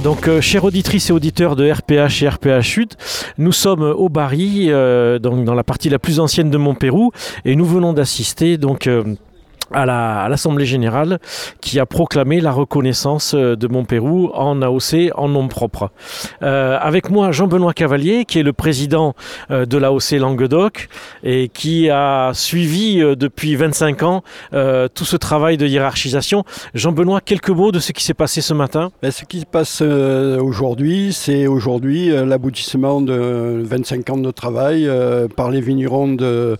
Donc, chères auditrices et auditeurs de RPH et RPH Sud, nous sommes au Barry, donc dans la partie la plus ancienne de Montpérou, et nous venons d'assister donc à l'Assemblée Générale qui a proclamé la reconnaissance de Montpérou en AOC en nom propre. Avec moi, Jean-Benoît Cavalier, qui est le président de l'AOC Languedoc et qui a suivi depuis 25 ans tout ce travail de hiérarchisation. Jean-Benoît, quelques mots de ce qui s'est passé ce matin? Ce qui se passe aujourd'hui, c'est l'aboutissement de 25 ans de travail par les vignerons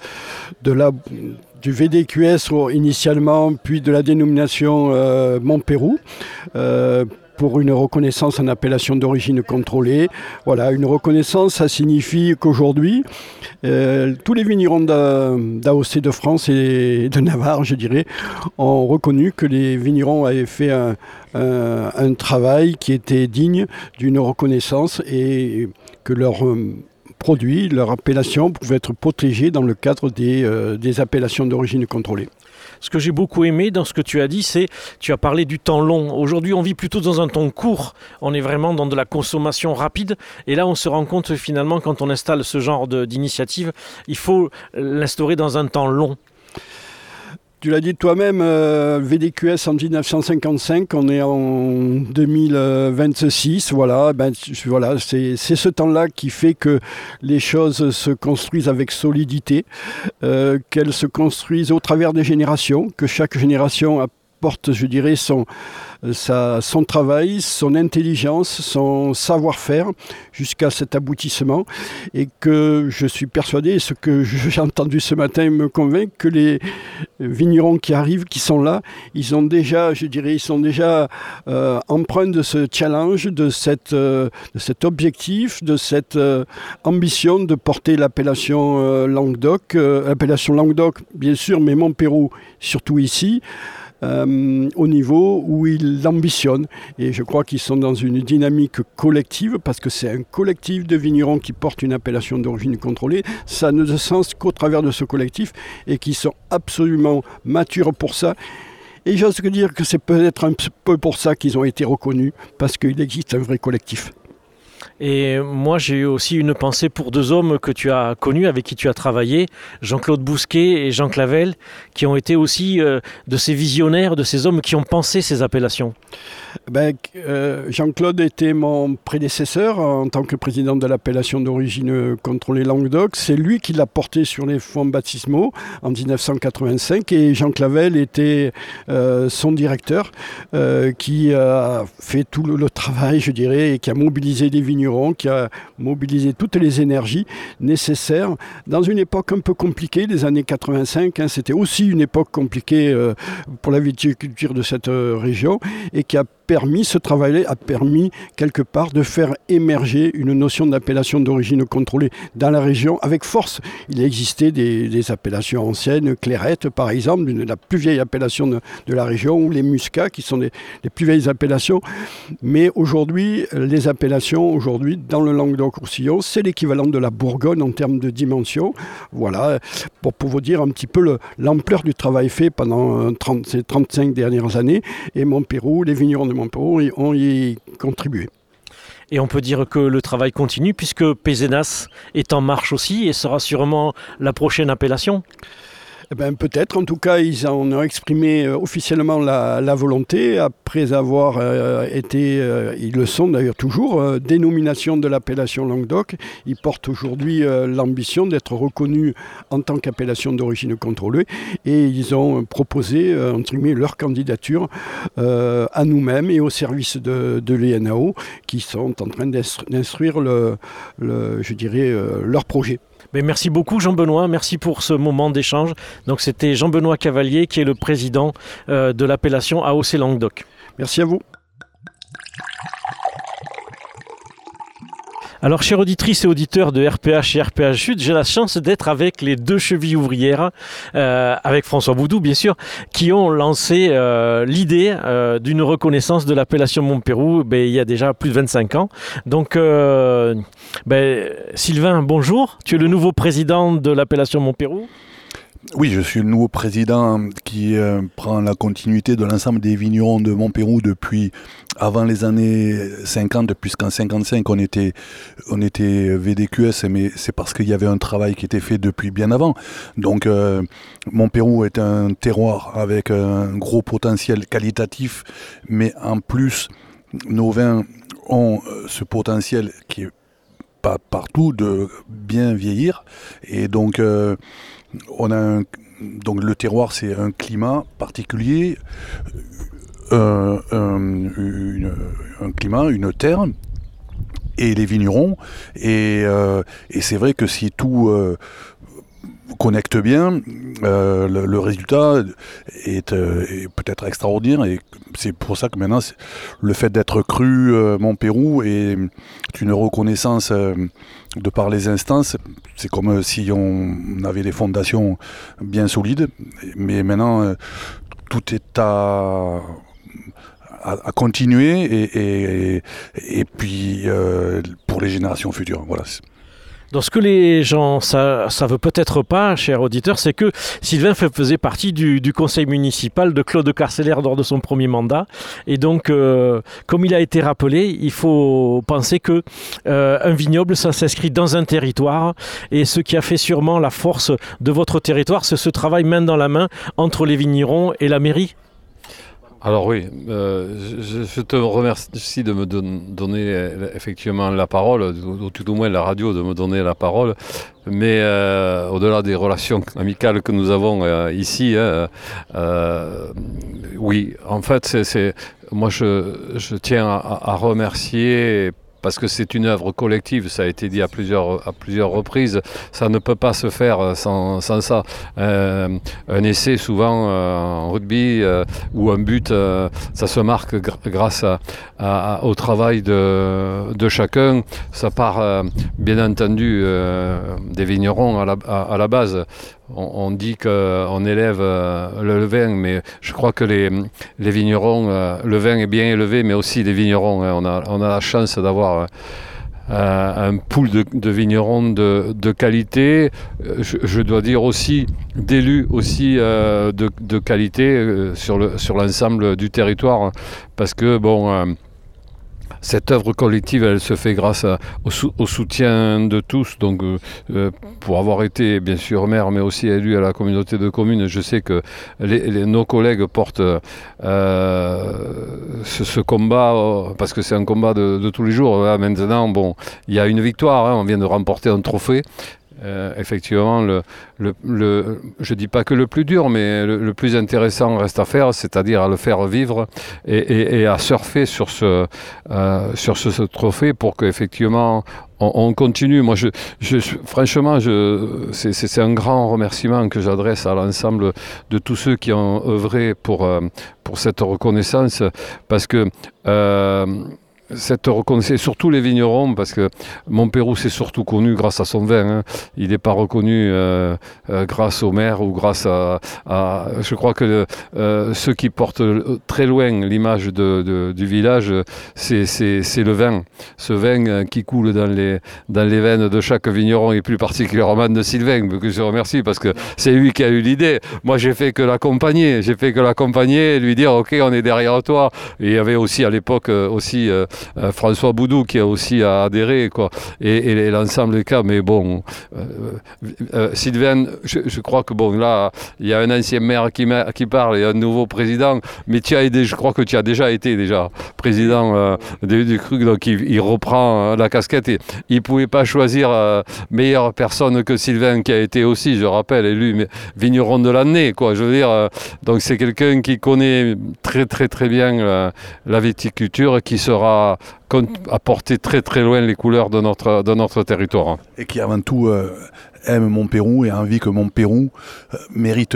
du VDQS initialement, puis de la dénomination Montpérou, pour une reconnaissance en appellation d'origine contrôlée. Voilà, une reconnaissance, ça signifie qu'aujourd'hui, tous les vignerons d'AOC de France et de Navarre, je dirais, ont reconnu que les vignerons avaient fait un travail qui était digne d'une reconnaissance et que leurs produits, leur appellation pouvait être protégée dans le cadre des appellations d'origine contrôlée. Ce que j'ai beaucoup aimé dans ce que tu as dit, c'est tu as parlé du temps long. Aujourd'hui, on vit plutôt dans un temps court. On est vraiment dans de la consommation rapide. Et là, on se rend compte finalement, quand on installe ce genre d'initiative, il faut l'instaurer dans un temps long. Tu l'as dit toi-même, VDQS en 1955, on est en 2026, voilà, c'est ce temps-là qui fait que les choses se construisent avec solidité, qu'elles se construisent au travers des générations, que chaque génération apporte, je dirais, son travail, son intelligence, son savoir-faire jusqu'à cet aboutissement, et que je suis persuadé, ce que j'ai entendu ce matin me convainc, que les vignerons qui arrivent, qui sont là, ils sont déjà empreints de ce challenge, de cet objectif, de cette ambition de porter l'appellation Languedoc, bien sûr, mais Montpérou surtout ici, au niveau où ils l'ambitionnent. Et je crois qu'ils sont dans une dynamique collective, parce que c'est un collectif de vignerons qui portent une appellation d'origine contrôlée. Ça n'a de sens qu'au travers de ce collectif, et qui sont absolument matures pour ça. Et j'ose dire que c'est peut-être un peu pour ça qu'ils ont été reconnus, parce qu'il existe un vrai collectif. Et moi, j'ai eu aussi une pensée pour deux hommes que tu as connus, avec qui tu as travaillé, Jean-Claude Bousquet et Jean Clavel, qui ont été aussi de ces visionnaires, de ces hommes qui ont pensé ces appellations. Jean-Claude était mon prédécesseur en tant que président de l'appellation d'origine contrôlée Languedoc. C'est lui qui l'a porté sur les fonds baptismaux en 1985, et Jean Clavel était son directeur, qui a fait tout le travail, je dirais, et qui a mobilisé les vignerons, qui a mobilisé toutes les énergies nécessaires dans une époque un peu compliquée, les années 85. C'était aussi une époque compliquée pour la viticulture de cette région, et qui a permis, ce travail a permis quelque part de faire émerger une notion d'appellation d'origine contrôlée dans la région avec force. Il existait des appellations anciennes, Clairette par exemple, la plus vieille appellation de la région, ou les Muscats qui sont les plus vieilles appellations. Mais aujourd'hui, les appellations dans le Languedoc-Roussillon, c'est l'équivalent de la Bourgogne en termes de dimension. Voilà, pour vous dire un petit peu l'ampleur du travail fait pendant ces 35 dernières années. Et Montpérou, les vignerons de Montpérou ont y contribué. Et on peut dire que le travail continue, puisque Pézenas est en marche aussi et sera sûrement la prochaine appellation. Peut-être, en tout cas, ils en ont exprimé officiellement la volonté, après avoir été, ils le sont d'ailleurs toujours, dénomination de l'appellation Languedoc. Ils portent aujourd'hui l'ambition d'être reconnus en tant qu'appellation d'origine contrôlée, et ils ont proposé, entre guillemets, leur candidature à nous-mêmes et au service de l'ENAO, qui sont en train d'instruire leur projet. Mais merci beaucoup Jean-Benoît, merci pour ce moment d'échange. Donc c'était Jean-Benoît Cavalier qui est le président de l'appellation AOC Languedoc. Merci à vous. Alors, chères auditrices et auditeurs de RPH et RPH Sud, j'ai la chance d'être avec les deux chevilles ouvrières, avec François Boudou, bien sûr, qui ont lancé l'idée d'une reconnaissance de l'appellation Montpérou il y a déjà plus de 25 ans. Donc, Sylvain, bonjour. Tu es le nouveau président de l'appellation Montpérou. Oui, je suis le nouveau président qui prend la continuité de l'ensemble des vignerons de Montpérou depuis avant les années 50, puisqu'en 55 on était VDQS, mais c'est parce qu'il y avait un travail qui était fait depuis bien avant. Donc Montpérou est un terroir avec un gros potentiel qualitatif, mais en plus nos vins ont ce potentiel qui est pas partout de bien vieillir, et donc donc le terroir, c'est un climat particulier, un climat, une terre, et les vignerons. Et c'est vrai que si tout connecte bien, le résultat est peut-être extraordinaire. Et c'est pour ça que maintenant, le fait d'être cru Montpérou est une reconnaissance de par les instances. C'est comme si on avait des fondations bien solides. Mais maintenant, tout est à continuer et puis pour les générations futures. Voilà. Donc ce que les gens savent peut-être pas, chers auditeurs, c'est que Sylvain faisait partie du conseil municipal de Claude Carceller lors de son premier mandat. Et donc, comme il a été rappelé, il faut penser que un vignoble, ça s'inscrit dans un territoire. Et ce qui a fait sûrement la force de votre territoire, c'est ce travail main dans la main entre les vignerons et la mairie. Alors oui, je te remercie de me donner effectivement la parole, ou tout au moins la radio de me donner la parole, mais au-delà des relations amicales que nous avons ici, oui, en fait, moi je tiens à remercier, parce que c'est une œuvre collective, ça a été dit à plusieurs reprises, ça ne peut pas se faire sans ça. Un essai souvent en rugby ou un but, ça se marque grâce au travail de chacun. Ça part bien entendu des vignerons à la base. On dit qu'on élève le vin, mais je crois que les vignerons, le vin est bien élevé, mais aussi les vignerons. On a la chance d'avoir un pool de vignerons de qualité. Je dois dire aussi d'élus aussi de qualité sur l'ensemble du territoire, parce que bon. Cette œuvre collective, elle se fait grâce au soutien de tous. Donc, pour avoir été bien sûr maire, mais aussi élu à la communauté de communes, je sais que nos collègues portent ce combat, parce que c'est un combat de tous les jours. Là, maintenant, bon, il y a une victoire, on vient de remporter un trophée. Effectivement, je dis pas que le plus dur, mais le plus intéressant reste à faire, c'est-à-dire à le faire vivre et à surfer sur ce trophée pour qu'effectivement on continue. Moi, franchement, c'est un grand remerciement que j'adresse à l'ensemble de tous ceux qui ont œuvré pour cette reconnaissance, parce que cette reconnaissance, surtout les vignerons, parce que Montpérou c'est surtout connu grâce à son vin, hein. Il n'est pas reconnu grâce au maire ou grâce à je crois que ceux qui portent très loin l'image du village, c'est le vin, ce vin qui coule dans les veines de chaque vigneron, et plus particulièrement de Sylvain, que je remercie parce que c'est lui qui a eu l'idée. Moi j'ai fait que l'accompagner et lui dire ok, on est derrière toi. Et il y avait aussi à l'époque François Boudou qui a aussi adhéré, quoi, et l'ensemble des cas. Mais bon, Sylvain, je crois que bon, là il y a un ancien maire qui parle et un nouveau président, mais je crois que tu as déjà été président du CRUC, donc il reprend la casquette, et il ne pouvait pas choisir meilleure personne que Sylvain, qui a été aussi, je rappelle, élu vigneron de l'année, quoi. Je veux dire, donc c'est quelqu'un qui connaît très très très bien la viticulture, qui sera apporter très très loin les couleurs de notre territoire. Et qui avant tout aime Montpérou et a envie que Montpérou mérite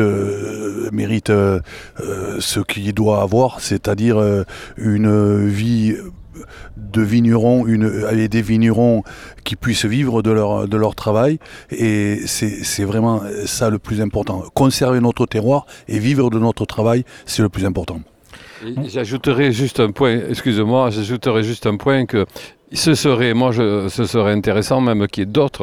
ce qu'il doit avoir, c'est-à-dire une vie de vignerons, avec des vignerons qui puissent vivre de leur travail, et c'est vraiment ça le plus important. Conserver notre terroir et vivre de notre travail, c'est le plus important. J'ajouterai juste un point, que ce serait intéressant même qu'il y ait d'autres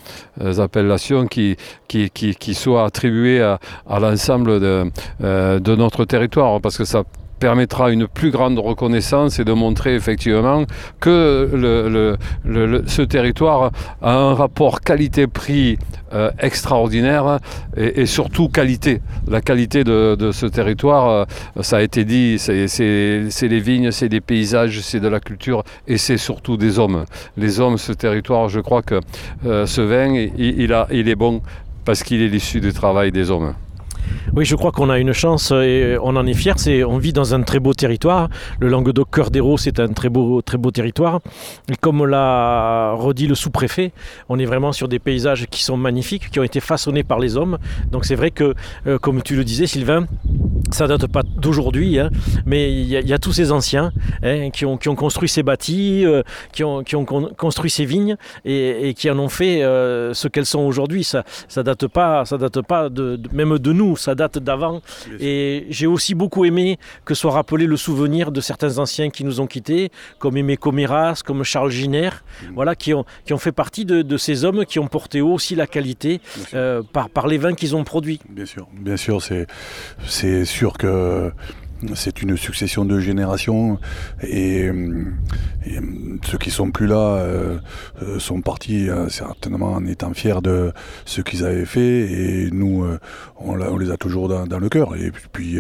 appellations qui soient attribuées à l'ensemble de notre territoire, parce que ça permettra une plus grande reconnaissance et de montrer effectivement que ce territoire a un rapport qualité-prix extraordinaire et surtout qualité. La qualité de ce territoire, ça a été dit, c'est les vignes, c'est des paysages, c'est de la culture et c'est surtout des hommes. Les hommes, ce territoire, je crois que ce vin, il est bon parce qu'il est l'issue du travail des hommes. Oui, je crois qu'on a une chance et on en est fiers. On vit dans un très beau territoire. Le Languedoc Cœur d'Hérault, c'est un très beau territoire. Et comme l'a redit le sous-préfet, on est vraiment sur des paysages qui sont magnifiques, qui ont été façonnés par les hommes. Donc c'est vrai que, comme tu le disais, Sylvain, ça date pas d'aujourd'hui, hein, mais il y a tous ces anciens qui ont construit ces bâtis, qui ont construit ces vignes et qui en ont fait ce qu'elles sont aujourd'hui. Ça date pas même de nous, ça date d'avant. Et j'ai aussi beaucoup aimé que soit rappelé le souvenir de certains anciens qui nous ont quittés, comme Aimé Coméras, comme Charles Giner, voilà, qui ont fait partie de ces hommes qui ont porté haut aussi la qualité par les vins qu'ils ont produits. Bien sûr, c'est sûr que c'est une succession de générations et ceux qui sont plus là sont partis certainement en étant fiers de ce qu'ils avaient fait et nous on les a toujours dans le cœur et puis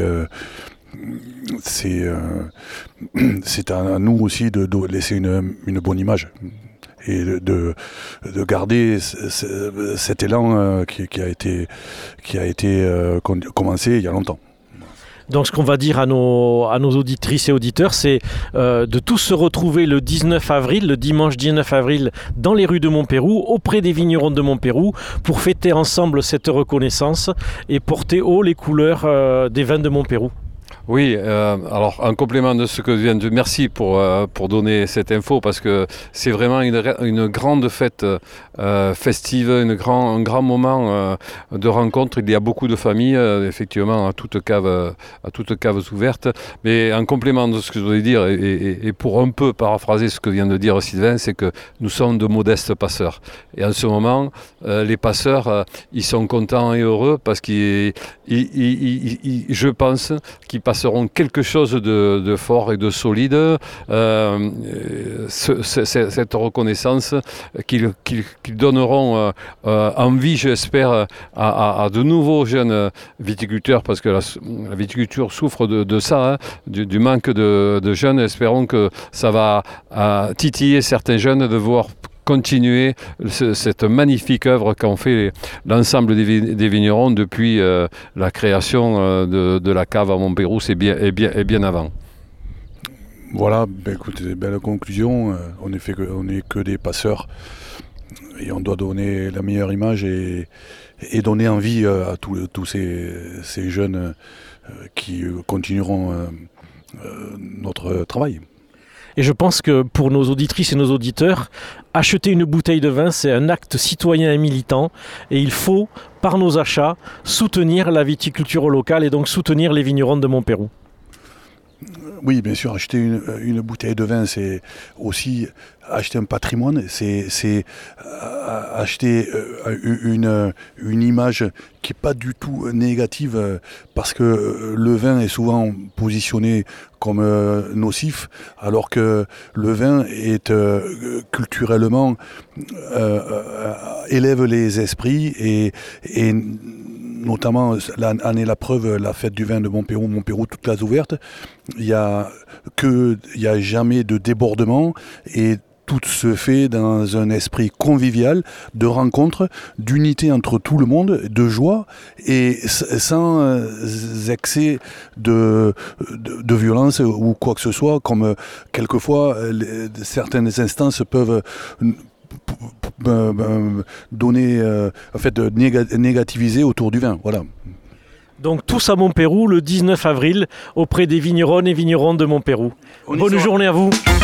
c'est à nous aussi de laisser une bonne image et de garder cet élan qui a été commencé il y a longtemps. Donc ce qu'on va dire à nos auditrices et auditeurs, c'est de tous se retrouver le 19 avril, le dimanche 19 avril, dans les rues de Montpeyroux, auprès des vignerons de Montpeyroux, pour fêter ensemble cette reconnaissance et porter haut les couleurs des vins de Montpeyroux. Oui, alors en complément de ce que vient de... Merci pour donner cette info parce que c'est vraiment une grande fête festive, un grand moment de rencontre. Il y a beaucoup de familles, effectivement, à toutes caves ouvertes. Mais en complément de ce que je voulais dire, et pour un peu paraphraser ce que vient de dire Sylvain, c'est que nous sommes de modestes passeurs. Et en ce moment, les passeurs, ils sont contents et heureux parce je pense qu'ils passeront quelque chose de fort et de solide, cette reconnaissance qu'ils donneront envie, j'espère, à de nouveaux jeunes viticulteurs, parce que la viticulture souffre de ça, hein, du manque de jeunes. Espérons que ça va titiller certains jeunes de voir continuer cette magnifique œuvre qu'ont fait l'ensemble des vignerons depuis la création de la cave à Montpeyroux et bien avant. Voilà, écoutez, belle conclusion. On n'est que des passeurs et on doit donner la meilleure image et donner envie à tous ces jeunes qui continueront notre travail. Et je pense que pour nos auditrices et nos auditeurs, acheter une bouteille de vin, c'est un acte citoyen et militant. Et il faut, par nos achats, soutenir la viticulture locale et donc soutenir les vignerons de Montpeyroux. Oui, bien sûr, acheter une bouteille de vin, c'est aussi acheter un patrimoine, c'est acheter une image qui n'est pas du tout négative, parce que le vin est souvent positionné comme nocif, alors que le vin est culturellement élève les esprits et notamment, en est la preuve, la fête du vin de Montpeyroux, toute classe ouverte. Il y a jamais de débordement et tout se fait dans un esprit convivial, de rencontre, d'unité entre tout le monde, de joie et sans excès de violence ou quoi que ce soit, comme quelquefois certaines instances peuvent donner, négativiser autour du vin. Voilà. Donc tous à Montpeyroux le 19 avril auprès des vigneronnes et vignerons de Montpeyroux. Bonne journée à vous.